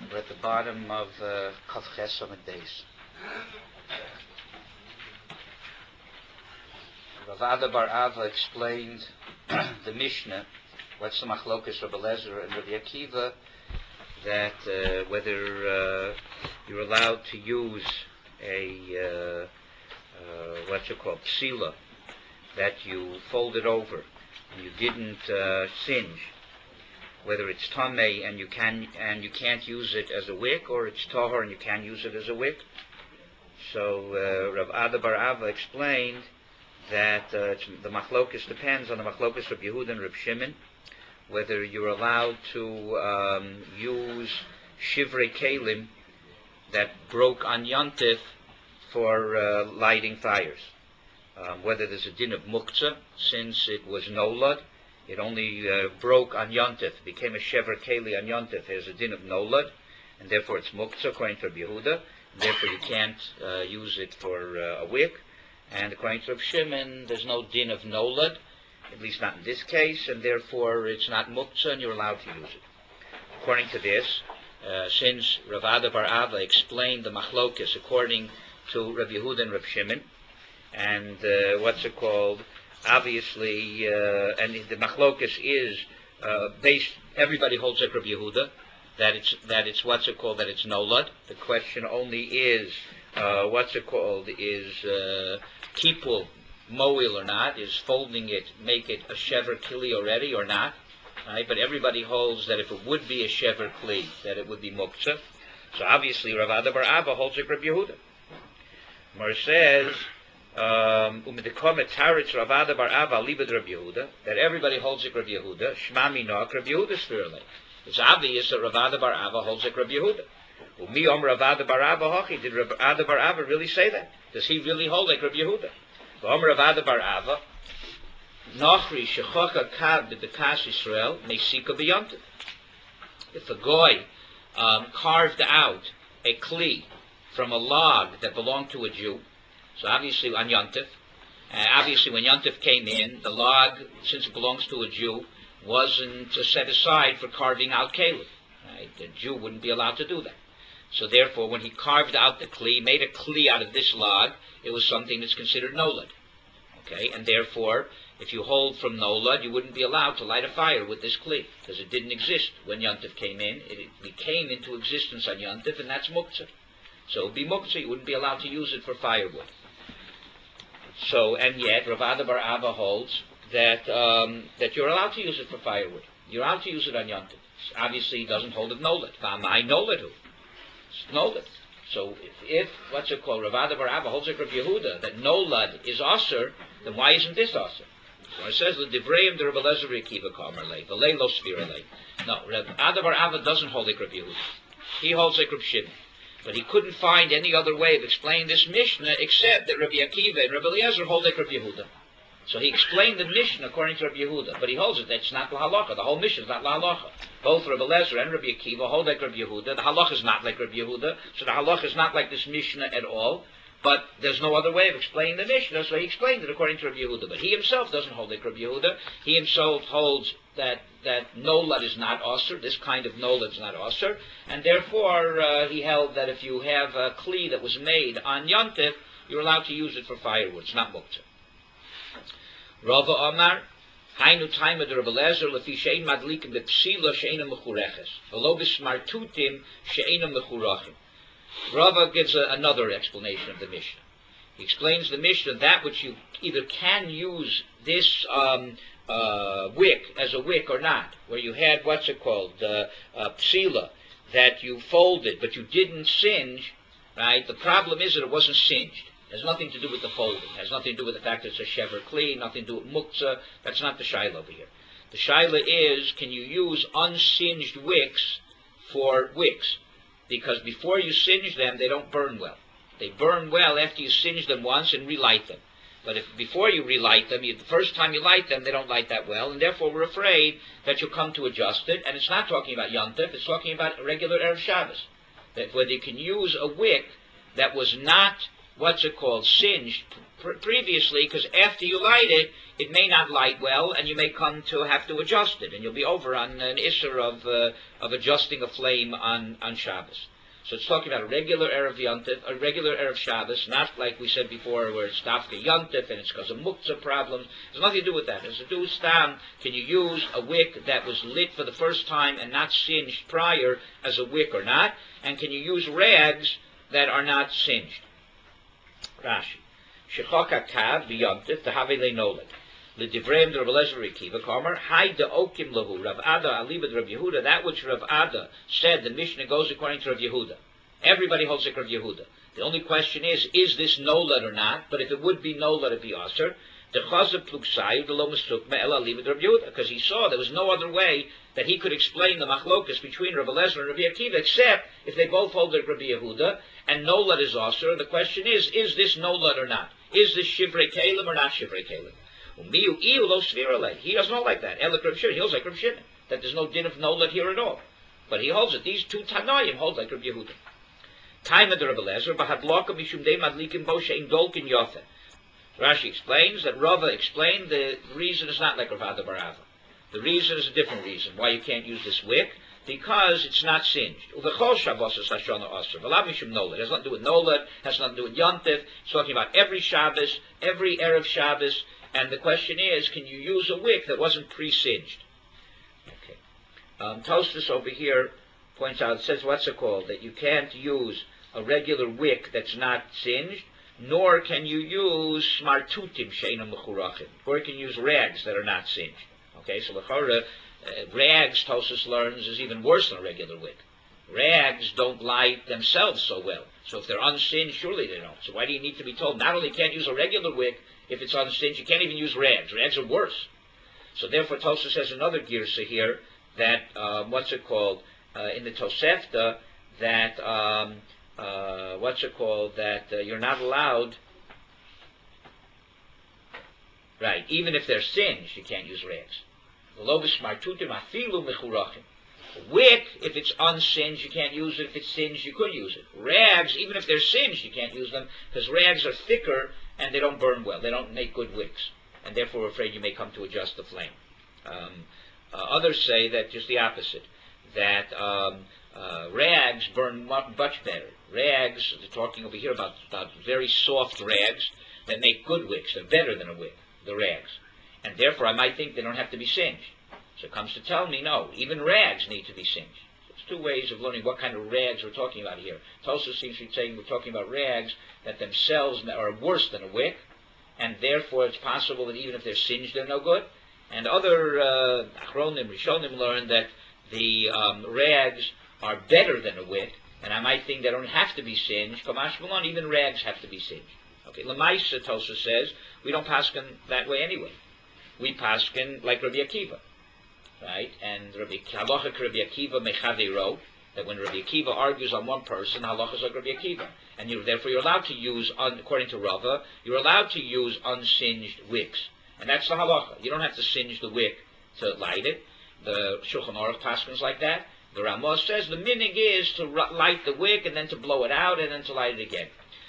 We're at the bottom of Kaf Ches Amud Beis. Rav Ada bar Ava explained the Mishnah, what's the Machlokas Rabbi Eliezer and Rabbi Akiva, that whether you're allowed to use a psila, that you folded over and you didn't singe, whether it's tamei and you can't use it as a wick, or it's tahor and you can use it as a wick. So Rav Ada bar Ava explained that the machlokas depends on the machlokas of Yehuda and Reb Shimon, whether you're allowed to use shivrei kelim that broke on Yontif for lighting fires. Whether there's a din of muktzah, since it was nolad, it only broke on Yontif, became a shever keli on Yontif. There's a din of nolad, and therefore it's muktzah according to Reb Yehuda, and therefore you can't use it for a wick. And according to Reb Shimon, there's no din of nolad, at least not in this case, and therefore it's not muktzah and you're allowed to use it. According to this, since Rav Ada bar Ava explained the machlokas according to Reb Yehuda and Reb Shimon, and obviously, and the machlokas is based. Everybody holds like Reb Yehuda that it's that it's nolad. The question only is is kipul moil or not? Is folding it make it a shever kli already or not? Right? But everybody holds that if it would be a shever kli, that it would be muktzah. So obviously, Rav Ada bar Ava holds like Reb Yehuda. Mar says. That everybody holds like Rabbi Yehuda. Shmami nok Rabbi Yehuda spiritually. It's obvious that Rav Ada bar Ava holds like Rabbi Yehuda. Umi Rav Ada bar Ava hochi. Did Rav Ada bar Ava really say that? Does he really hold like Rabbi Yehuda? Rav Ada bar Ava Nochri shechocha kav b'bekas Yisrael meisika b'yontiv. If a goy carved out a kli from a log that belonged to a Jew. So obviously on Yontif, when Yontif came in, the log, since it belongs to a Jew, wasn't set aside for carving out Caleb. Right? The Jew wouldn't be allowed to do that. So therefore, when he carved out the kli, made a kli out of this log, it was something that's considered nolad. Okay, and therefore, if you hold from nolad, you wouldn't be allowed to light a fire with this kli, because it didn't exist when Yontif came in. It came into existence on Yontif, and that's muktzah. So it would be muktzah. You wouldn't be allowed to use it for firewood. So, and yet, Rav Ada bar Ava holds that you're allowed to use it for firewood. You're allowed to use it on Yontif. Obviously, he doesn't hold it nolad. V'amai noladu. It's nolad. So, if Rav Ada bar Ava holds like Rabbi Yehuda, that nolad is aser, then why isn't this aser? So it says, L'divreim de Rabbi Eliezer Akiva Kamer lei, v'lei lo svira lei. No, Rav Ada bar Ava doesn't hold like Rabbi Yehuda. He holds like Rabbi Shimon. But he couldn't find any other way of explaining this Mishnah except that Rabbi Akiva and Rabbi Eliezer hold like Rabbi Yehuda. So he explained the Mishnah according to Rabbi Yehuda, but he holds it that it's not la halacha. The whole Mishnah is not la halacha. Both Rabbi Eliezer and Rabbi Akiva hold like Rabbi Yehuda. The halacha is not like Rabbi Yehuda, so the halacha is not like this Mishnah at all. But there's no other way of explaining the Mishnah, so he explained it according to Rabbi Yehuda. But he himself doesn't hold like Rabbi Yehuda. He himself holds that nolad is not osir, this kind of nolad is not osir, and therefore he held that if you have a kli that was made on Yontif, you're allowed to use it for firewood. It's not muktzah. Rava Amar, Hainu Taima de Rabbi Eliezer lefi she'ein madlikim bepsila she'eina mechureches, v'lo b'smartutim she'eina mechurachim. Rava gives another explanation of the Mishnah. He explains the Mishnah that which you either can use this wick as a wick or not, where you had psila that you folded but you didn't singe. Right? The problem is that it wasn't singed. It has nothing to do with the folding. It has nothing to do with the fact that it's a shever kli, nothing to do with muktzah. That's not the shaila over here. The shaila is, can you use unsinged wicks for wicks? Because before you singe them, they don't burn well. They burn well after you singe them once and relight them. But if before you relight them, the first time you light them, they don't light that well, and therefore we're afraid that you'll come to adjust it. And it's not talking about Yontif, it's talking about regular Erev Shabbos. That where they can use a wick that was not singed previously, because after you light it, it may not light well, and you may come to have to adjust it, and you'll be over on an issur of adjusting a flame on Shabbos. So it's talking about a regular Erev Yontif, a regular Erev Shabbos, not like we said before where it's Dafka Yontif and it's because of Muktzah problems. There's nothing to do with that. It's to do with Stam. Can you use a wick that was lit for the first time and not singed prior as a wick or not? And can you use rags that are not singed? Rashi. Shechaka Kav B'Yontif T'Havei Le'Noled. L'Divrei Rav Eliezer Rekiva Kamer Hai De'okim Lahu Rav Ada Alibad Rav Yehuda. That which Rav Ada said, the Mishnah goes according to Rav Yehuda. Everybody holds like Rav Yehuda. The only question is this nolad or not? But if it would be nolad, it'd be aser. Because he saw there was no other way that he could explain the machlokas between Rav Eliezer and Rav Akiva, except if they both hold like Rav Yehuda, and nolad is aser. The question is this nolad or not? Is this shivrei kalim or not shivrei kalim? He doesn't hold like that. He holds like Rav Shimon, that there's no din of nolad here at all. But he holds it. These two Tanoim hold like Rav Yehuda. Time of the Rav Eliezer, Rashi explains that Rava explained the reason is not like Rav Ada bar Ava. The reason is a different reason why you can't use this wick, because it's not singed. It has nothing to do with Nolad, has nothing to do with Yontif. It's talking about every Shabbos, every Erev Shabbos, and the question is, can you use a wick that wasn't pre-singed? Okay. Tosfos over here points out, it says, that you can't use a regular wick that's not singed, nor can you use smartutim sheinam mechurachim, or can you use rags that are not singed. Okay, so l'chora, rags, Tosfos learns, is even worse than a regular wick. Rags don't light themselves so well. So if they're unsinged, surely they don't. So why do you need to be told, not only can't use a regular wick, if it's unsinged, you can't even use rags. Rags are worse. So therefore, Tosfos says another girsa here, that, in the Tosefta, that, you're not allowed, right, even if they're singed, you can't use rags. Wick, if it's unsinged, you can't use it. If it's singed, you could use it. Rags, even if they're singed, you can't use them, because rags are thicker and they don't burn well. They don't make good wicks, and therefore we're afraid you may come to adjust the flame. Others say that just the opposite, that rags burn much better. Rags, they're talking over here about very soft rags that make good wicks. They're better than a wick, the rags. And therefore I might think they don't have to be singed. So it comes to tell me, no, even rags need to be singed. So it's two ways of learning what kind of rags we're talking about here. Tosfos seems to be saying we're talking about rags that themselves are worse than a wick, and therefore it's possible that even if they're singed, they're no good. And other Achronim, Rishonim learn that the rags are better than a wick, and I might think they don't have to be singed. Kamash Malon, even rags have to be singed. Okay, Lamaisa, Tosfos says, we don't paskin that way anyway. We paskin like Rabbi Akiva, right? And Halacha Rabbi Akiva Mechaviro, that when Rabbi Akiva argues on one person, halacha is like Rabbi Akiva, and therefore you're allowed to use, according to Rava, you're allowed to use unsinged wicks, and that's the halacha. You don't have to singe the wick to light it. The Shulchan Aruch paskins like that. The Ramah says the minig is to light the wick and then to blow it out and then to light it again.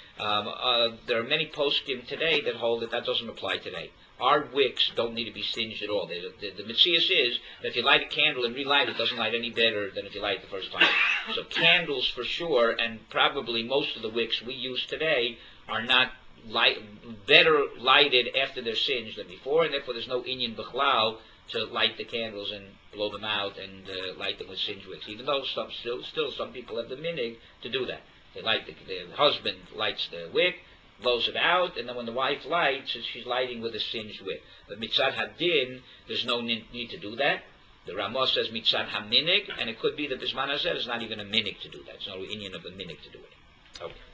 There are many poskim today that hold that doesn't apply today. Our wicks don't need to be singed at all. The Metzias is that if you light a candle and relight it, doesn't light any better than if you light it the first time. So candles for sure, and probably most of the wicks we use today are not better lighted after they're singed than before, and therefore there's no inyan b'chlal to light the candles and blow them out and light them with singed wicks. Even though still some people have the minig to do that. They light the husband lights the wick, blows it out, and then when the wife lights, she's lighting with a singed wick. But mitzad hadin, there's no need to do that. The Ramah says mitzad haminig, and it could be that Bisman Hazeh is not even a minig to do that. It's no inyan of a minig to do it. Okay.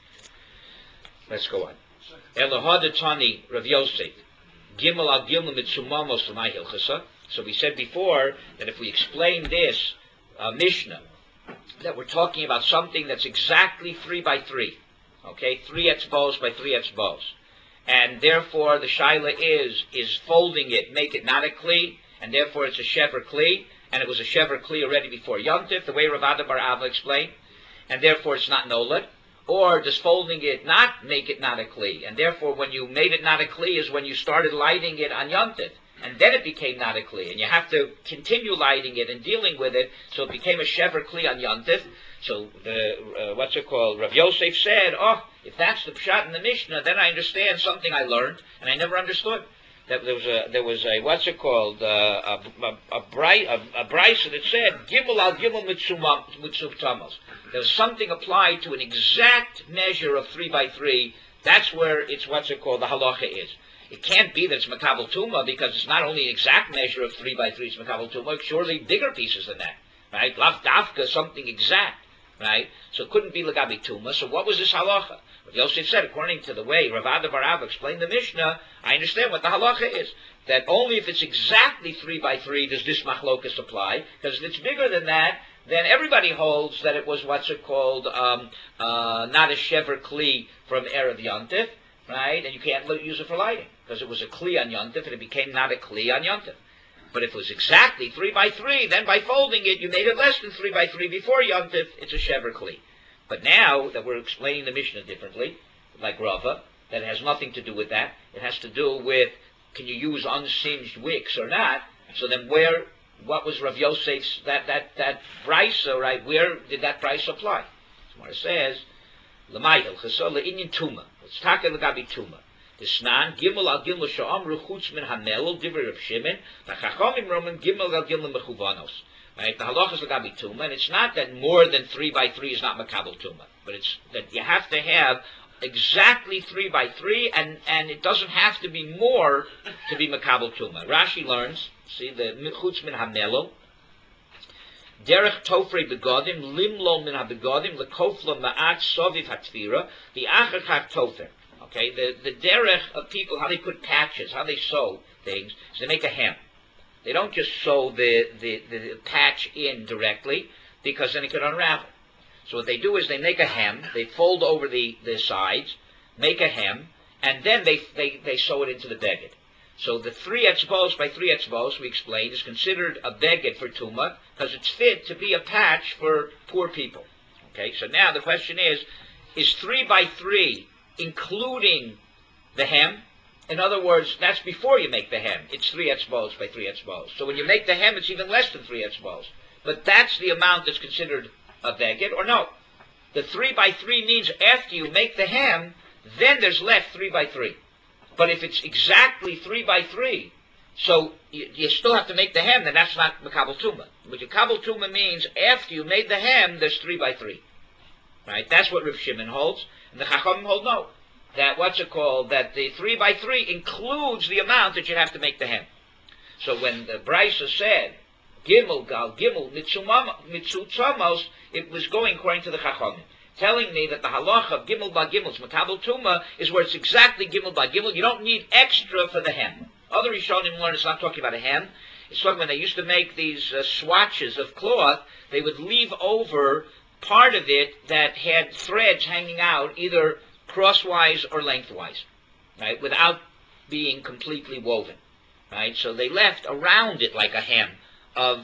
Let's go on. Elohadatani Rav Yosef, Gimel al Gimel mitzumamos l'may hilchasa. So we said before that if we explain this Mishnah, that we're talking about something that's exactly 3 by 3. Okay, 3 etzbos by 3 etzbos. And therefore the shaila is folding it, make it not a kli, and therefore it's a shever kli, and it was a shever kli already before Yontif, the way Rav Ada bar Ava explained, and therefore it's not nolad. Or does folding it not make it not a kli? And therefore, when you made it not a kli is when you started lighting it on Yom Tov. And then it became not a kli. And you have to continue lighting it and dealing with it, so it became a shever kli on Yom Tov. So, Rav Yosef said, oh, if that's the pshat in the Mishnah, then I understand something I learned, and I never understood. That there was a brisa that said gimel al gimel mitzubtamos. There was something applied to an exact measure of 3 by 3. That's where it's the halacha is. It can't be that it's makabel tuma, because it's not only an exact measure of 3 by 3. It's makabel tuma. It's surely bigger pieces than that, right? Lav dafka, something exact, right? So it couldn't be lagabi tuma. So what was this halacha? Yosef said, according to the way Rav Ada bar Ava explained the Mishnah, I understand what the halacha is. That only if it's exactly 3 by 3 does this machlokas apply. Because if it's bigger than that, then everybody holds that it was not a shever kli from Erev Yontif, right? And you can't use it for lighting, because it was a kli on Yontif, and it became not a kli on Yontif. But if it was exactly 3 by 3, then by folding it, you made it less than 3 by 3 before Yontif, it's a shever kli. But now that we're explaining the Mishnah differently, like Rava, that has nothing to do with that. It has to do with, can you use unsinged wicks or not? So then what was Rav Yosef's, that brisa, right, where did that brisa apply? So it says, L'mayel, chesol le'inyin tuma. Let's talk about tuma. Tisnan, gimel al gimel sha'amru chutz min hamelel, divrei Rav Shimon, v'chachomim romim gimel al gimel mechuvanos. Right? The halacha is lagabi tuma, and it's not that more than 3 by 3 is not makabel tuma, but it's that you have to have exactly 3 by 3, and it doesn't have to be more to be makabel tuma. Rashi learns, see, the chutz min hamelo, derech tofrei begodim, limlo min habegodim, lekoflo ma'at soviv hatfira, the achar kach tofer. Okay, the derech of people, how they put patches, how they sew things, is they make a hem. They don't just sew the patch in directly, because then it could unravel. So what they do is they make a hem, they fold over the sides, make a hem, and then they sew it into the beged. So the 3 etzbos by 3 etzbos, we explained, is considered a beged for tumah, because it's fit to be a patch for poor people. Okay, so now the question is 3 by 3 including the hem? In other words, that's before you make the hem. It's 3 etzbos by 3 etzbos. So when you make the hem, it's even less than 3 etzbos. But that's the amount that's considered a beged, or no? The 3 by 3 means after you make the hem, then there's left 3 by 3. But if it's exactly 3 by 3, so you still have to make the hem, then that's not makabel tuma. What makabel tuma means, after you made the hem, there's 3 by 3. Right? That's what Rav Shimon holds, and the Chachamim hold no. That that the 3 by 3 includes the amount that you have to make the hem. So when the brisa said gimel gal gimel mitzutzamos, it was going according to the Chachamim, telling me that the halacha of gimel ba gimel's makabel tuma is where it's exactly gimel ba gimel. You don't need extra for the hem. Other Rishonim learn it's not talking about a hem. It's talking when they used to make these swatches of cloth, they would leave over part of it that had threads hanging out, either crosswise or lengthwise, right, without being completely woven, right? So they left around it like a hem of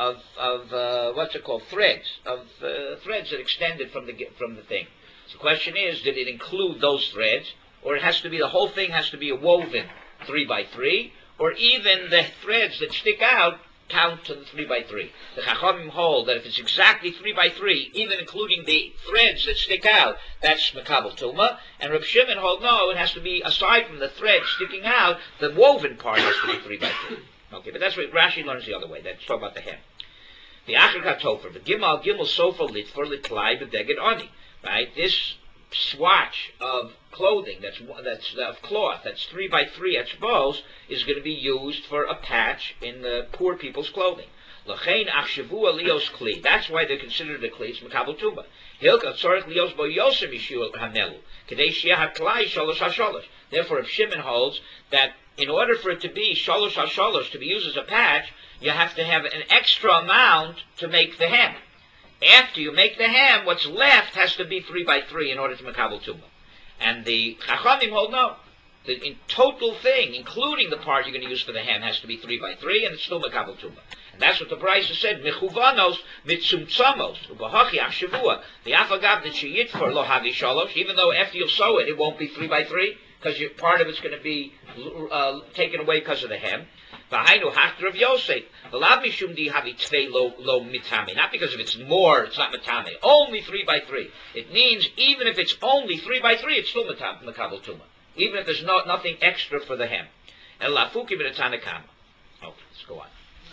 threads, threads that extended from the thing. So the question is, did it include those threads, or it has to be the whole thing has to be a woven 3 by 3, or even the threads that stick out count to the 3 by 3. The Chachamim hold that if it's exactly 3 by 3, even including the threads that stick out, that's makabel tuma. And Reb Shimon hold no, it has to be, aside from the threads sticking out, the woven part has to be 3 by 3. Okay, but that's what Rashi learns the other way. That's talking about the hem. The achar katofer, the gimel sofa lit for litlai bedeged oni. Right, this swatch of clothing that's of cloth that's 3 by 3 etzbos is going to be used for a patch in the poor people's clothing. L'chein achshavu alios kli. That's why they're considered a kli. It's makabel tuma. Hilka tzorich lios bo yosem yishu hamelu kedei sheyeh haklai shalosh hashalosh. Therefore, if Shimon holds that in order for it to be shalosh hashalosh, to be used as a patch, you have to have an extra amount to make the hem. After you make the hem, what's left has to be 3 by 3 in order to makabel tuma. And the Chachamim hold no. The in total thing, including the part you're going to use for the hem, has to be 3 by 3, and it's still makabel tuma. And that's what the Brisa said. Mechuvanos mitzumtzamos ubahachi achshavua. The afagav that she yit for lo havi shalosh. Even though after you sow it, it won't be 3 by 3 because part of it's going to be taken away because of the hem. V'hainu hachter of Yosef. V'lav mishum di havi tvei lo mitame. Not because if it's more, it's not mitame. Only 3 by 3. It means even if it's only 3 by 3, it's still makabel tuma. Even if there's nothing extra for the hem. El lafuki b'netanakama. Okay, let's go on.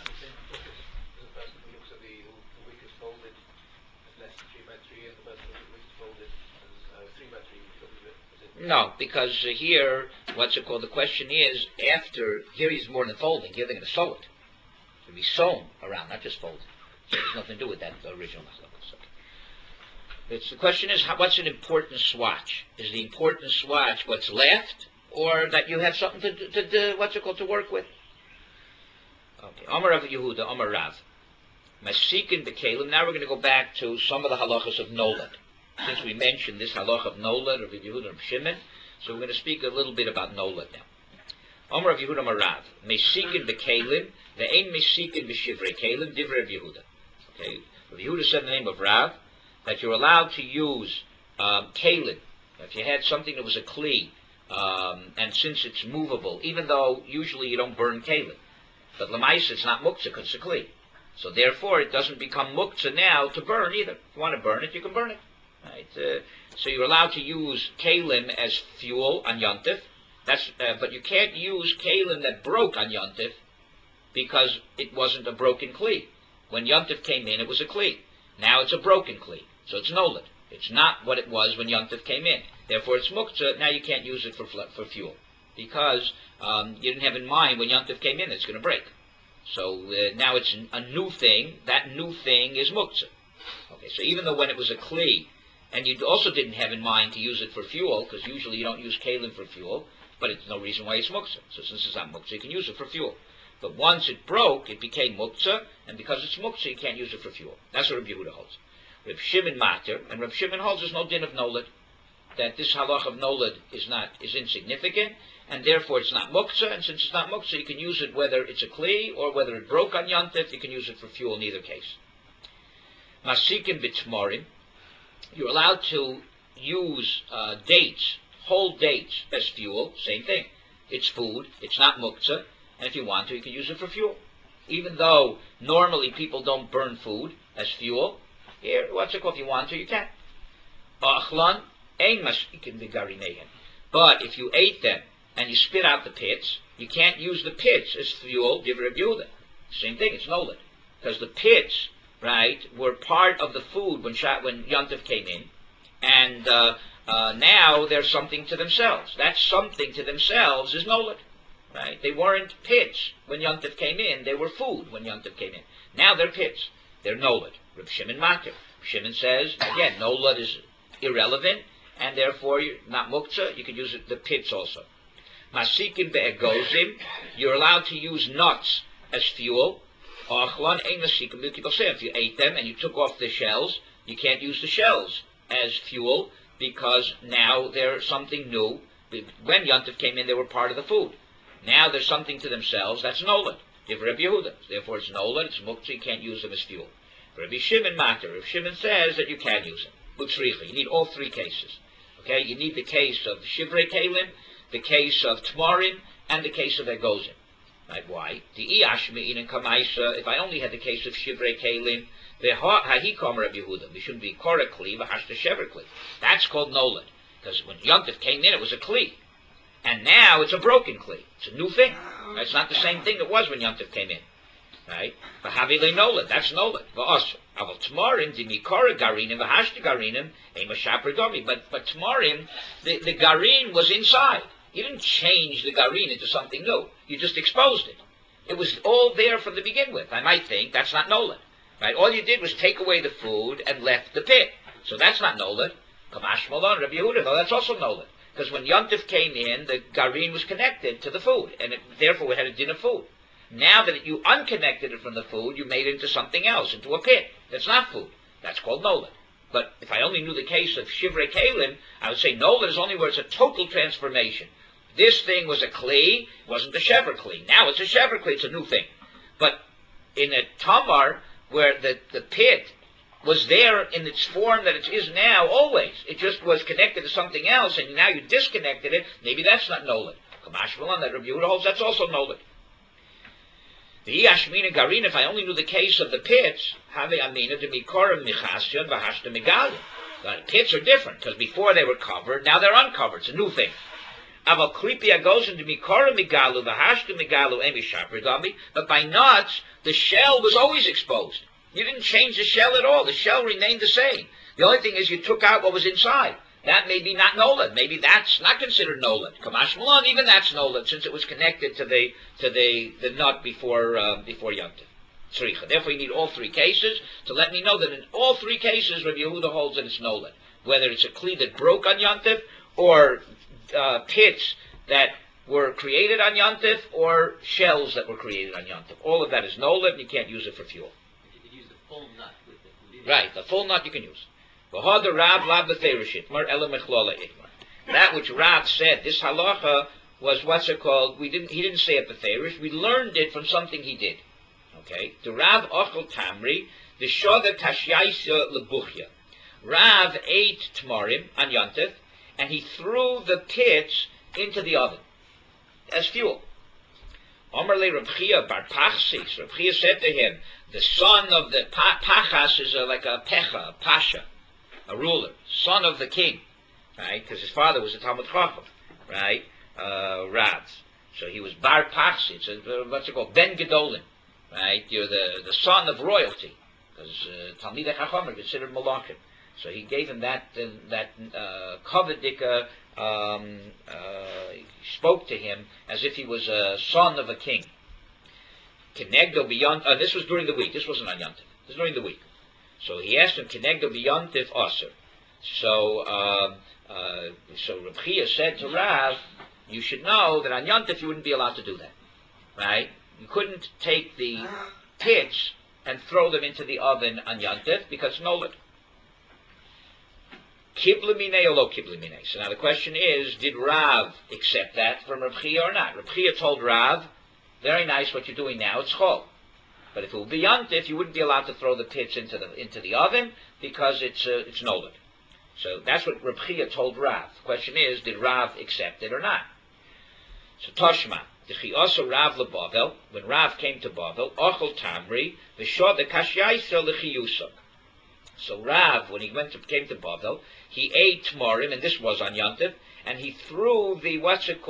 No, because here, what's it called? The question is, after, here he's more than folding. Here they're going to sew it. It's going to be sewn around, not just folded. So there's nothing to do with that, the original machlokes. Okay. The question is, what's an important swatch? Is the important swatch what's left, or that you have something to work with? Okay. Amar Rav Yehuda, Amar Rav. Masikin b'kelim. Now we're going to go back to some of the halachas of Nolad. Since we mentioned this halach of Nolad, of Yehuda and Shimon, so we're going to speak a little bit about Nolad now. Omer of Yehuda Marav, Mesikin b'kelim, ve'ein mesikin b'shivrei kelim, divrei of Yehuda. Okay, Rav Yehuda said in the name of Rav that you're allowed to use kelim. If you had something that was a kli, and since it's movable, even though usually you don't burn kelim, but l'maisa it's not muktzah because it's a kli. So therefore it doesn't become muktzah now to burn either. If you want to burn it, you can burn it. Right. So you're allowed to use kalim as fuel on Yontif. But you can't use kalim that broke on Yontif because it wasn't a broken kli. When Yontif came in, it was a kli. Now it's a broken kli, so it's nolad. It's not what it was when Yontif came in. Therefore, it's muktzah. Now you can't use it for fuel because you didn't have in mind when Yontif came in it's going to break. So now it's a new thing. That new thing is muktzah. Okay. So even though when it was a kli, and you also didn't have in mind to use it for fuel, because usually you don't use kalim for fuel, but it's no reason why it's muktzah. So since it's not muktzah, you can use it for fuel. But once it broke, it became muktzah, and because it's muktzah, you can't use it for fuel. That's what Reb Yehuda holds. Reb Shimon matter, and Reb Shimon holds there's no din of nolad, that this halach of nolad is insignificant, and therefore it's not muktzah, and since it's not muktzah, you can use it whether it's a kli, or whether it broke on Yontif, you can use it for fuel in either case. Masikin b'tmorim, you're allowed to use dates, whole dates, as fuel. Same thing. It's food. It's not muktzah. And if you want to, you can use it for fuel. Even though normally people don't burn food as fuel, here, what's it called? If you want to, you can. But if you ate them and you spit out the pits, you can't use the pits as fuel. Divrei Yehuda. Same thing. It's nolad. Because the pits, right, were part of the food when Yontif came in, and now they're something to themselves. That something to themselves is nolad, right? They weren't pits when Yontif came in. They were food when Yontif came in. Now they're pits. They're nolad. Reb Shimon matir. Shimon says, again, nolad is irrelevant, and therefore you're not muktzah. You can use the pits also. Masikim be'egozim, you're allowed to use nuts as fuel. If you ate them and you took off the shells, you can't use the shells as fuel because now they're something new. When Yontif came in, they were part of the food. Now they're something to themselves. That's nolad. Give Rabbi Yehuda. Therefore, it's nolad. It's muktzah. You can't use them as fuel. Rabbi Shimon matter. Rabbi Shimon says that you can use them. Utzricha. You need all three cases. Okay. You need the case of shivrei kelim, the case of tmarim, and the case of egozim. Right, why? If I only had the case of shivrei kelim, Rabbi Yehuda, we shouldn't be korah kli, v'hashta shever kli. That's called nolad, because when Yontif came in, it was a kli, and now it's a broken kli. It's a new thing. It's not the same thing it was when Yontif came in. Right? V'havile nolad. That's nolad. V'asr. Aval tmarim dimi korah garinim v'hashta garinim ema shaper domi. But tmarim, the garin was inside. You didn't change the garin into something new. You just exposed it. It was all there from the begin with. I might think that's not nolad. Right? All you did was take away the food and left the pit. So that's not nolad. Kamash Malon, Rabbi Yehuda, no, that's also nolad. Because when Yontif came in, the garin was connected to the food, and therefore it had a din of food. Now that you unconnected it from the food, you made it into something else, into a pit. That's not food. That's called nolad. But if I only knew the case of shivrei kelim, I would say nolad is only where it's a total transformation. This thing was a kli, wasn't a shever kli. Now it's a shever kli, it's a new thing. But in a tamar where the pit was there in its form that it is now always. It just was connected to something else, and now you disconnected it. Maybe that's not nolad. Kamash Malan, that Rabbi Yehuda holds, that's also nolad. The Yashmina Garin, if I only knew the case of the pits, have Amina de Mikorim Michasyon Vahashta Migalim. The pits are different, because before they were covered, now they're uncovered. It's a new thing. Aval Klipia goes into Mikorim Migalu, Vahashta Migalu, Emi Shapridami, but by nuts, the shell was always exposed. You didn't change the shell at all. The shell remained the same. The only thing is you took out what was inside. That may be not nolad. Maybe that's not considered nolad. Kamash Malon, even that's nolad, since it was connected to the nut before Yom Tov. Therefore, you need all three cases to let me know that in all three cases, Rabbi Yehuda holds that it's nolad. Whether it's a kli that broke on Yom Tov, or pits that were created on Yom Tov, or shells that were created on Yom Tov. All of that is nolad, and you can't use it for fuel. Full nut with the food. Right, the full nut you can use. That which Rav said, this halacha was what's it called? He didn't say it b'therish. We learned it from something he did. Okay, the Rav ochel tamri, the shoda tashyaisa lebuchya. Rav ate tamarim on Yontif, and he threw the pits into the oven as fuel. Omerle Reb Chia bar Pachsis. Reb Chia said to him, the son of the Pachas is like a Pecha, a Pasha, a ruler, son of the king, right? Because his father was a Talmud Chacham, right? Rav. So he was bar Pachsis. What's it called? Ben Gedolim, right? You're the son of royalty, because Talmidei Chacham are considered Malachim. So he gave him that Kavadika. Spoke to him as if he was a son of a king. Kenegdo beyond. This was during the week. This wasn't on Yom Tov. This was during the week. So he asked him, Kenegdo beyond Tif Aser. So Reb Chia said to Rav, you should know that on Yom Tov you wouldn't be allowed to do that, right? You couldn't take the pits and throw them into the oven on Yom Tov because nolad. Kiblamine or lo kiblamine. So now the question is, did Rav accept that from Reb Chia or not? Reb Chia told Rav, very nice what you're doing now, it's chol. But if it would be yontif, you wouldn't be allowed to throw the pits into the oven because it's nolad. So that's what Reb Chia told Rav. The question is, did Rav accept it or not? So Toshma, Dechi also Rav leBavel, when Rav came to Bavel, Ochel Tamri, V'shod the Kashyaisa lechiyusa. So Rav, when he came to Bavel, he ate tmarim, and this was on Yontif, and he threw the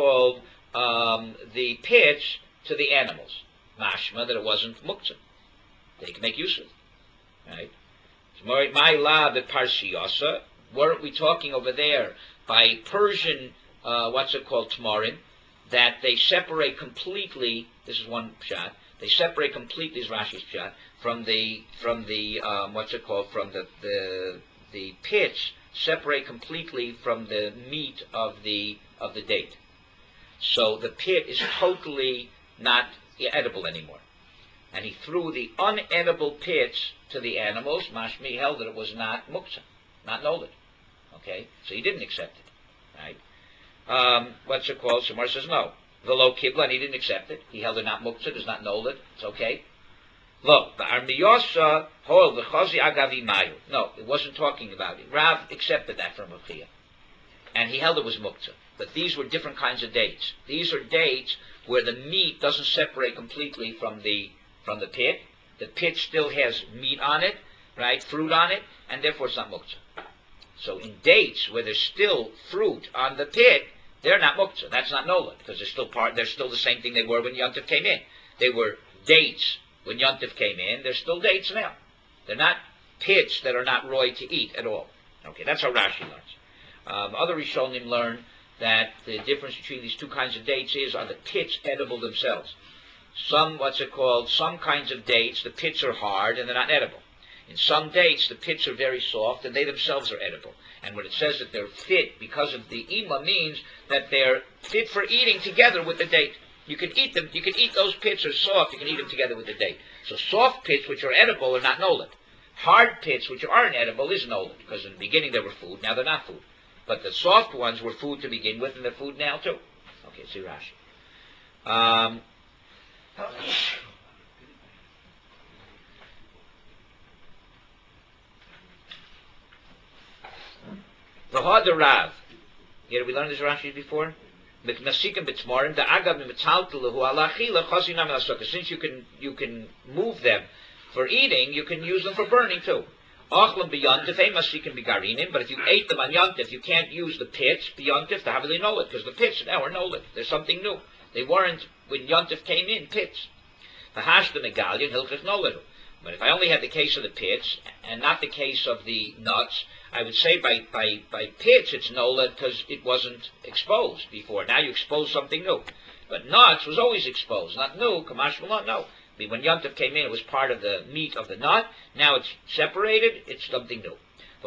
the pits to the animals. Mashma that it wasn't muktzah. They could make use of it. Right? My lab at Parshiyasa, weren't we talking over there by Persian tmarim, that they separate completely, this is one pshat, they separate completely, is Rashi's pshat, from the pits separate completely from the meat of the date. So the pit is totally not edible anymore. And he threw the unedible pits to the animals. Mashmi held that it was not muktzah, not nolad. Okay, so he didn't accept it. Right? Samar says no. The lo kibla, and he didn't accept it. He held it not muktzah, it's not nolad. It's okay. Look, the Armiyasa hol the chazi agavi mayu. No, it wasn't talking about it. Rav accepted that from Reb Chia, and he held it was muktzah. But these were different kinds of dates. These are dates where the meat doesn't separate completely from the pit. The pit still has meat on it, right, fruit on it, and therefore it's not muktzah. So in dates where there's still fruit on the pit, they're not muktzah. That's not nolad because they're still the same thing they were when Yom Tov came in. They were dates when Yom Tov came in. They're still dates now. They're not pits that are not roy to eat at all. Okay, that's how Rashi learns. Other Rishonim learn that the difference between these two kinds of dates are the pits edible themselves. Some kinds of dates, the pits are hard and they're not edible. In some dates, the pits are very soft and they themselves are edible. And when it says that they're fit because of the ima, means that they're fit for eating together with the date. You can eat them. You can eat those pits are soft. You can eat them together with the date. So soft pits, which are edible, are not nolad. Hard pits, which aren't edible, is nolad because in the beginning they were food. Now they're not food. But the soft ones were food to begin with, and they're food now too. Okay, see Rashi. V'hada Rav. Yeah, did we learn this Rashi before? Since you can move them for eating, you can use them for burning too. But if you ate them on Yontif, you can't use the pits, the Yontif, to have they know it, because the pits now are Nolit. There's something new. They weren't, when Yontif came in, pits. But if I only had the case of the pits, and not the case of the nuts, I would say by pits it's Nola because it wasn't exposed before. Now you expose something new. But nuts was always exposed, not new. Kamash Malon, no. When Yontif came in, it was part of the meat of the nut. Now it's separated, it's something new.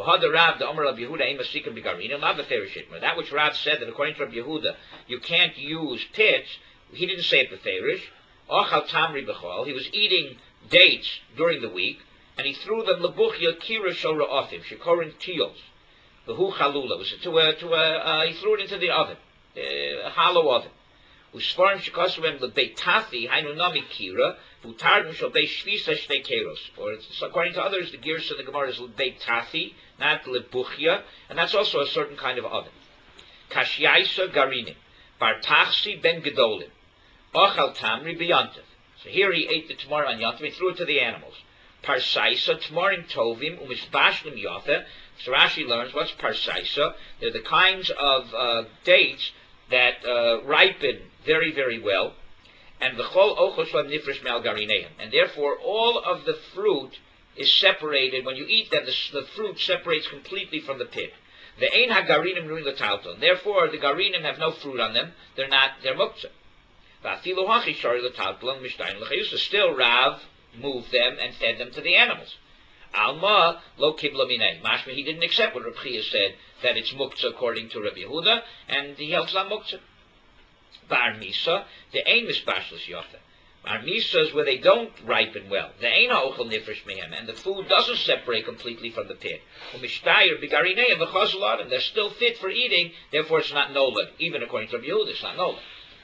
That which Rav said, that according to Rabbi Yehuda, you can't use pits, he didn't say it beferish. He was eating dates during the week, and he threw them lebuchya kira shel ra'afim shekorin tios, v'hu chalula. He threw it into the oven, a hollow oven. Usfarim shekosuvem lebeitafi hainu nami kira v'utardim shel beishvisa shtei keros. Or according to others, the gears of the Gemara is lebeitafi, not lebuchya, and that's also a certain kind of oven. Kashyaisa garinim bartachsi ben gedolim ochal tamri b'yantiv. So here he ate the tamar on Yontif, he threw it to the animals. Parsaisa, tamarim tovim, umishbashlim yotha. So Rashi learns, what's parsaisa? They're the kinds of dates that ripen very, very well. And v'chol ochoslam nifresh me'al garineim. And therefore, all of the fruit is separated. When you eat them, the fruit separates completely from the pit. The ein hagarinim ruin l'talton. Therefore, the garinim have no fruit on them. They're muktzah. Still Rav moved them and fed them to the animals. Alma lo kibla minei. Mashma, he didn't accept what Reb Chia said, that it's muktzah according to Rabbi Yehuda, and he held on muktzah. Bar misa, the ein mispashlis yotha. Bar misa is where they don't ripen well. The ein ha'ochel nifresh mehem, and the food doesn't separate completely from the pit. U'mishtayir b'garineim v'chazul adam. They're still fit for eating, therefore it's not nolad. Even according to Rabbi Yehuda, it's not nolad.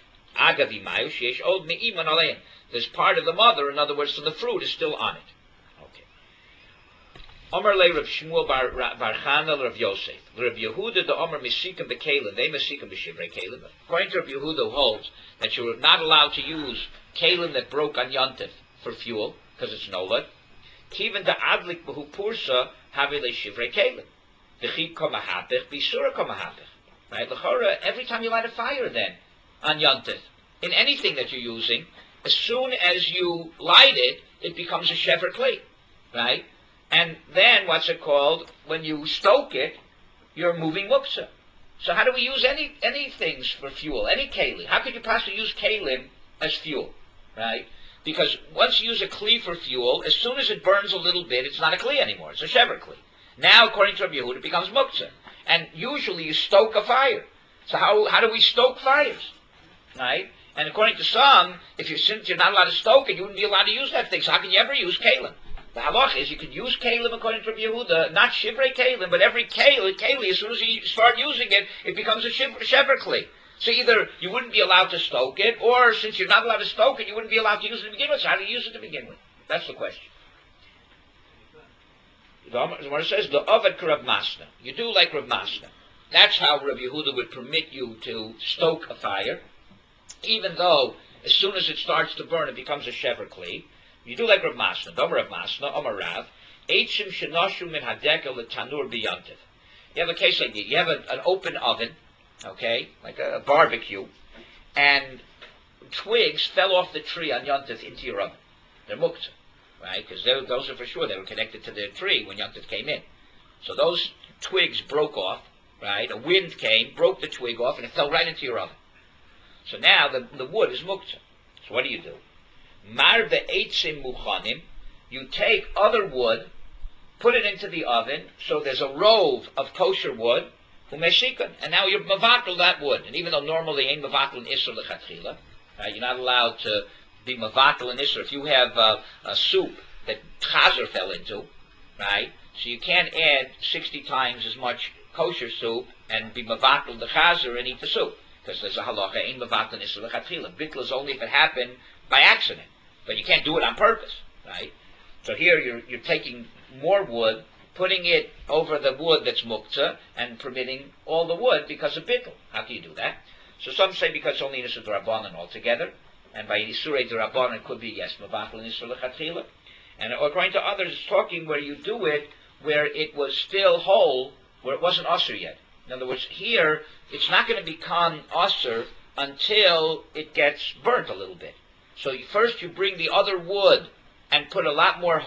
There's part of the mother, in other words, so the fruit is still on it. Okay. Omer le Rav Shmuel bar Chana Rav Yosef. Rav Yehuda the Omer Mesikim B'Kelim. They Mesikim B'Shivrei Kelim. According to Rav Yehuda, who holds that you're not allowed to use Kelim that broke on Yontif for fuel, because it's nolad. Kiven da Adlik B'Hu Pursa Havi Le Shivrei Kelim. V'chi Komahapich B'Sura Komahapich. Right? L'chora, every time you light a fire then, on Yontif, in anything that you're using, as soon as you light it, it becomes a shever kli, right? And then, what's it called? When you stoke it, you're moving muktzah. So how do we use any things for fuel, any kalim? How could you possibly use kalim as fuel, right? Because once you use a kli for fuel, as soon as it burns a little bit, it's not a kli anymore, it's a shever kli. Now, according to Rabbi Yehuda, it becomes muktzah. And usually you stoke a fire. So how do we stoke fires? Right? And according to some, since you're not allowed to stoke it, you wouldn't be allowed to use that thing. So how can you ever use kalim? The halach is you can use kalim according to Rabbi Yehuda, not shivrei kalim, but every keli, as soon as you start using it, it becomes a shever kli. So either you wouldn't be allowed to stoke it, or since you're not allowed to stoke it, you wouldn't be allowed to use it to begin with. So how do you use it to begin with? That's the question. The Gemara says, the ovad Rav Masna. You do like Rav Masna. That's how Rabbi Yehuda would permit you to stoke a fire, even though as soon as it starts to burn, it becomes a shever kli. You do like Rav Masna. Dom Rav Masna, Omar Rav, Eitzim shenoshu min hadeka letanur biyantiv. You have a case like this. You have an open oven, okay, like a barbecue, and twigs fell off the tree on Yontif into your oven. They're muktzah, right? Because those are for sure. They were connected to the tree when Yontif came in. So those twigs broke off, right? A wind came, broke the twig off, and it fell right into your oven. So now the wood is muktzah. So what do? Mar ve'etzim muchanim. You take other wood, put it into the oven, so there's a rove of kosher wood, umeshikon, and now you're mavatal that wood. And even though normally ain't mavatal in isur lechatchila, right? You're not allowed to be mavatal in isur. If you have a soup that chazer fell into, right? So you can't add 60 times as much kosher soup and be mavatal the chazer and eat the soup. Because there's a halacha, ain't mavatal in isur lechatchila. Bittul is only if it happened by accident. But you can't do it on purpose, right? So here you're taking more wood, putting it over the wood that's muktzah and permitting all the wood because of bittul. How can you do that? So some say because only Nisur D'Rabbanan altogether, and by Nisurei D'Rabbanan it could be yes, Mabatel Nisur L'Chatchila. And according to others, it's talking where you do it where it was still whole, where it wasn't usher yet. In other words, here it's not going to become usher until it gets burnt a little bit. So first you bring the other wood and put a lot more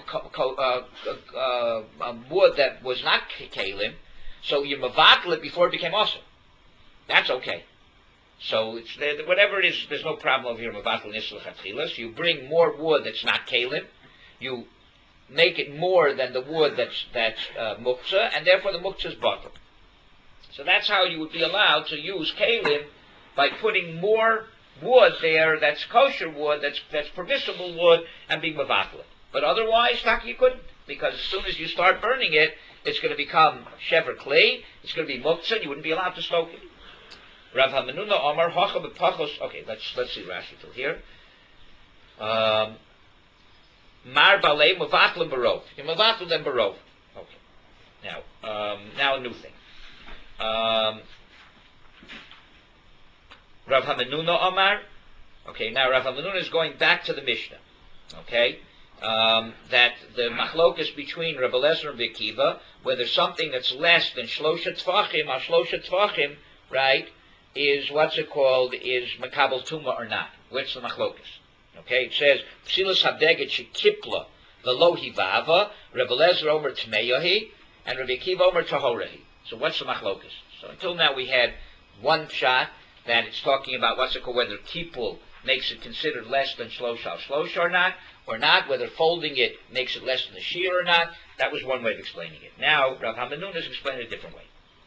wood that was not kalim, so you mavatel it before it became usher. That's okay. So it's whatever it is, there's no problem over here. Mavatel nisur l'chatchila. So you bring more wood that's not kalim, you make it more than the wood that's muktzah, and therefore the muktzah is bottled. So that's how you would be allowed to use kalim, by putting more wood there that's kosher wood, that's permissible wood, and being mavatel. But otherwise, you couldn't, because as soon as you start burning it, it's going to become shever kli, it's going to be muktzah, and you wouldn't be allowed to stoke it. Rav HaMenuna Omar Hocha b'pachos. Okay, let's see Rashi till here. Mar balei mavatel barov. You mavatel them barov. Okay. Now a new thing. Rav HaMenuna Omar. Okay, now Rav HaMenuna is going back to the Mishnah. Okay, that the machlokas between Rabbi Eliezer and Rabbi Akiva, whether something that's less than shlosha tvachim or shlosha tvachim, right, is is makabel tuma or not. What's the machlokas? Okay, it says psilas habeged shekipla v'lo hivava, Rabbi Eliezer omer tmeyahi, and Rabbi Akiva omer tahorahi. So what's the machlokas? So until now we had one shot that it's talking about whether kipul makes it considered less than shlosh or not, whether folding it makes it less than the shear or not. That was one way of explaining it. Now Rav HaMenuna is explaining it a different way.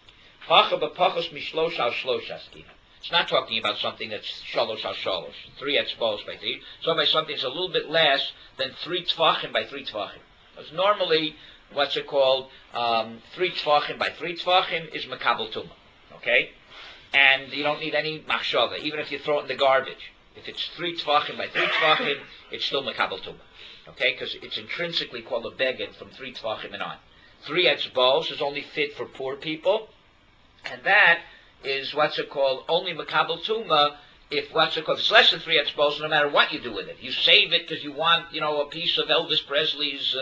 It's not talking about something that's shalosh al shalosh, 3 etzbos by 3. It's talking about something that's a little bit less than 3 tvachim by 3 tvachim. Because normally, 3 tvachim by 3 tvachim is makabel tuma. Okay? And you don't need any machshava, even if you throw it in the garbage. If it's 3 tvachim by 3 tvachim, it's still makabel tuma. Okay? Because it's intrinsically called a beged from 3 tvachim and on. 3 etzbos is only fit for poor people. And that is only makabel tuma if it's less than 3 etzbos, no matter what you do with it. You save it because you want, a piece of Elvis Presley's,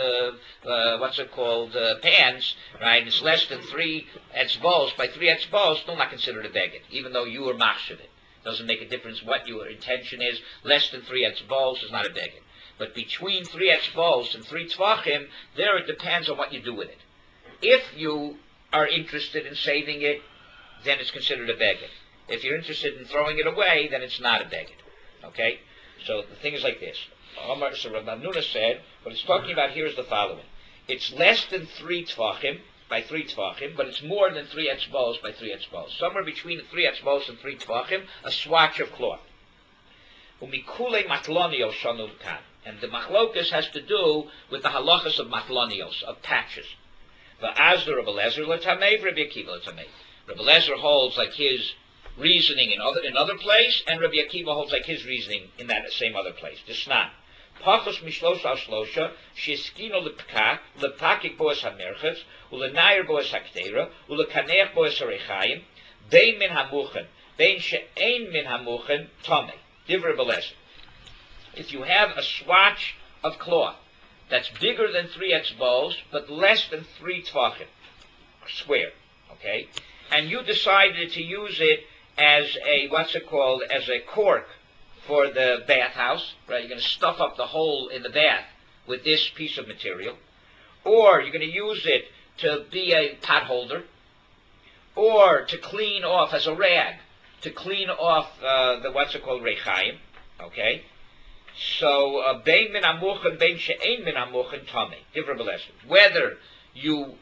pants, right? It's less than 3 etzbos. By 3 etzbos, still not considered a beged, even though you were machshav it. Doesn't make a difference what your intention is. Less than 3 etzbos is not a beged. But between 3 etzbos and 3 tvachim, there it depends on what you do with it. If you are interested in saving it, then it's considered a beged. If you're interested in throwing it away, then it's not a beged. Okay? So the thing is like this. So Rav HaMenuna said, what it's talking about here is the following. It's less than 3 tvachim by 3 tvachim, but it's more than 3 etzbos by 3 etzbos. Somewhere between 3 etzbos and 3 tvachim, a swatch of cloth. Umikule matlonios shanu kan. And the machlokas has to do with the halachas of matlonios, of patches. V'azda Rabbi Eliezer l'tamei, Rabbi Akiva l'tamei. Rabbi Eliezer holds like his reasoning in other place, and Rabbi Akiva holds like his reasoning in that same other place. Disnan. Pachos mishlosh al shlosha, sheskino lepakik boas hamerchetz, ulenayer boas haktera, ulekaneach boas harechayim, bein min hamuchen, bein she'ein min hamuchen, tomei. Divrei Rabbi Eliezer. If you have a swatch of cloth that's bigger than 3 etzbos, but less than 3 tvachim, square, okay? And you decided to use it as as a cork for the bathhouse, right? You're going to stuff up the hole in the bath with this piece of material. Or you're going to use it to be a pot holder, or to clean off as a rag, to clean off the reichayim, okay? So, bein min amuchen, bein she'ein min amuchen, tamei. Divrei Rabbi Eliezer. Whether you,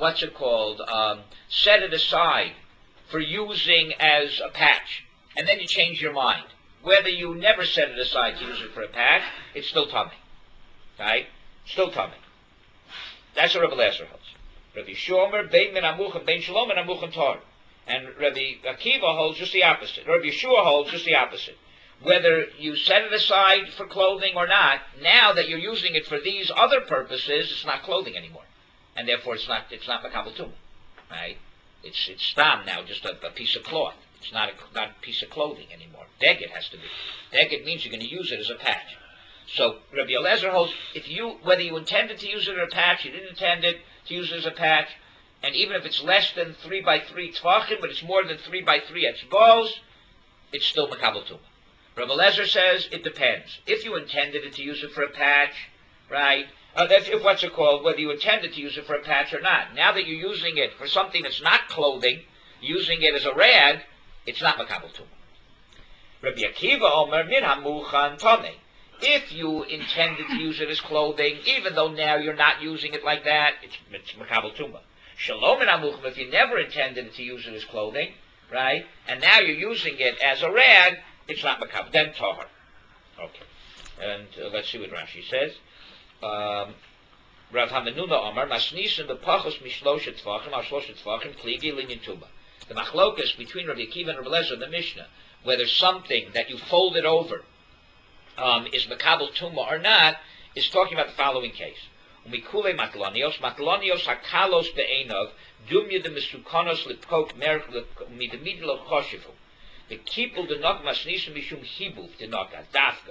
set it aside for using as a patch, and then you change your mind. Whether you never set it aside to use it for a patch, it's still tamei. Right? Still tamei. That's what Rabbi Eliezer holds. Rabbi Shomer, bein min amuchen, bein shalom min amuchen tar. And Rabbi Akiva holds just the opposite. Rabbi Yeshua holds just the opposite. Whether you set it aside for clothing or not, now that you're using it for these other purposes, it's not clothing anymore. and therefore it's not makabel tumah, right? It's stam now, just a piece of cloth. It's not a piece of clothing anymore. Beged has to be. Beged means you're going to use it as a patch. So Rabbi Eliezer holds, whether you intended to use it as a patch, you didn't intend it to use it as a patch, and even if it's less than 3 by 3 tvachim, but it's more than 3 by 3 etzbos, it's still makabel tumah. Rabbi Eliezer says it depends. If you intended it to use it for a patch, right? Whether you intended to use it for a patch or not. Now that you're using it for something that's not clothing, using it as a rag, it's not makabel tumah. Rabbi Akiva Omer min hamuchan tamei. If you intended to use it as clothing, even though now you're not using it like that, it's makabel tumah. Shalom min hamucham. If you never intended to use it as clothing, right, and now you're using it as a rag, it's not makabel. Then tahar. Okay. And let's see what Rashi says. Rav Hamenuna Omar, Masnisim b'pachos mishloshet tvachim al shloshet tvachim kligi linyan tuba. The machlokas between Rabbi Akiva and Rabbi Eliezer in the Mishnah, whether something that you folded over is makabel tumah or not, is talking about the following case. Umikule matlonios hakalos be'enov dumya de mesukanos lipkok merk midemidlo choshivu. The kipul de nok masnisim mishum hibuv de nok adafka.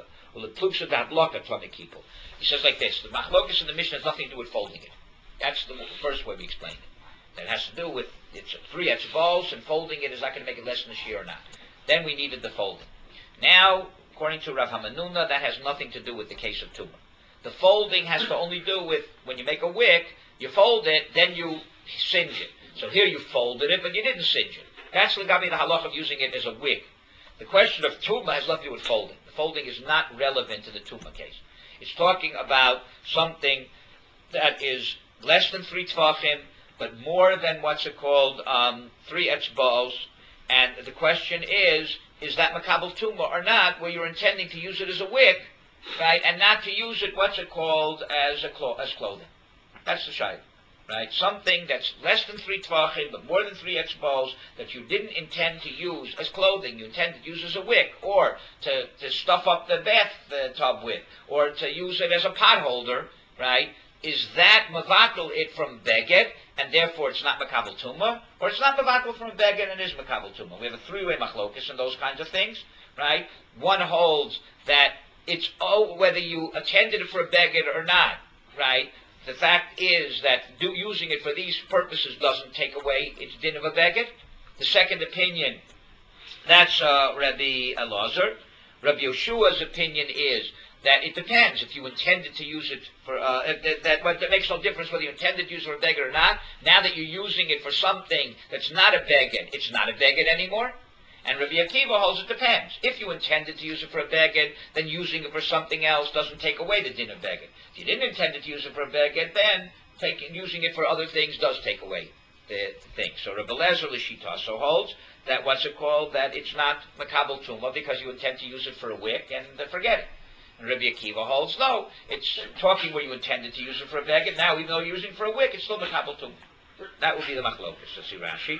He says like this: the machlokas in the Mishnah has nothing to do with folding it. That's the first way we explain it. That has to do with it's 3 etzbos, and folding it is not going to make it less than a shear or not. Then we needed the folding. Now, according to Rav Hamenuna, that has nothing to do with the case of tumah. The folding has to only do with when you make a wick, you fold it, then you singe it. So here you folded it, but you didn't singe it. That's the halach of using it as a wick. The question of tumah has nothing to do with folding. The folding is not relevant to the tumah case. It's talking about something that is less than 3 tvachim, but more than 3 etzbos. And the question is that makabel tumah or not, where you're intending to use it as a wick, right, and not to use it, as clothing. That's the shayla. Right, something that's less than 3 tvachim, but more than 3 etzbos, that you didn't intend to use as clothing, you intended to use as a wick, or to stuff up the bathtub with, or to use it as a pot holder, right? Is that mavakel it from beged, and therefore it's not makabel tumah, or it's not mavakel from beged and it is makabel tumah? We have a 3-way machlokus and those kinds of things, right? One holds that it's whether you intended it for a beged or not, right? The fact is that using it for these purposes doesn't take away its din of a beged. The second opinion, that's Rabbi Elazar. Rabbi Yeshua's opinion is that it depends if you intended to use it for, that makes no difference whether you intended to use it for a beged or not. Now that you're using it for something that's not a beged, it's not a beged anymore. And Rabbi Akiva holds it depends. If you intended to use it for a beged, then using it for something else doesn't take away the din of beged. If you didn't intend to use it for a beged, then using it for other things does take away the thing. So Rabbi Eliezer Lishita so holds that that it's not makabel tumah because you intend to use it for a wick and forget it. And Rabbi Akiva holds no, it's talking where you intended to use it for a beged. Now, even though you're using it for a wick, it's still makabel tumah. That would be the machlokas. Let's see Rashi.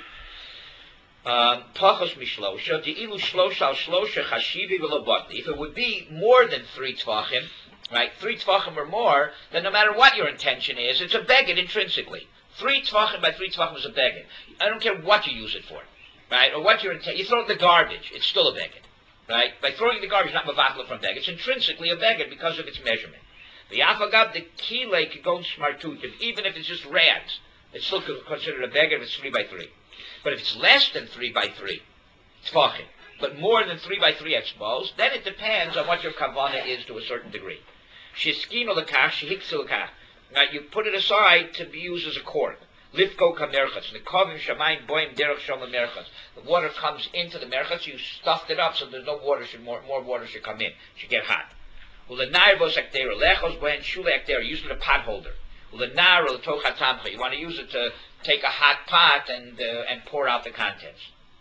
Pachos mishlosha, di'ilu shlosha al shlosha chashivi v'lobotli. If it would be more than 3 tvachim, right, 3 tvachim or more, then no matter what your intention is, it's a beged intrinsically. 3 tvachim by 3 tvachim is a beged. I don't care what you use it for, right, or what your intent. You throw it in the garbage, it's still a beged, right? By throwing it in the garbage, not mavakla from beged. It's intrinsically a beged because of its measurement. The afagab, the kile could go smartutim, even if it's just rags, it's still considered a beged if it's 3 by 3. But if it's less than 3 by 3 tvachim, but more than 3 by 3 etzbos, then it depends on what your kavanah is to a certain degree. Sheskino lekach, shehiksu lekach. Now you put it aside to be used as a cord. Lifko kamerchas, nekovim shamayim boim derech shom merchas. The water comes into the merchas. You stuffed it up so there's no water. More water should come in. Should get hot. Ulenayvos aktera lechos boim shule aktera. Use it as a pot holder. You want to use it to take a hot pot and pour out the contents.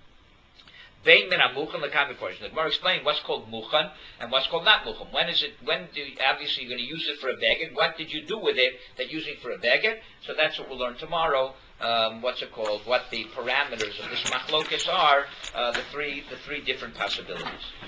The Gemara explained what's called muchan and what's called not muchan. Obviously you're going to use it for a beged. What did you do with it that you're using for a beged? So that's what we'll learn tomorrow. What the parameters of this machlokas are, the three different possibilities.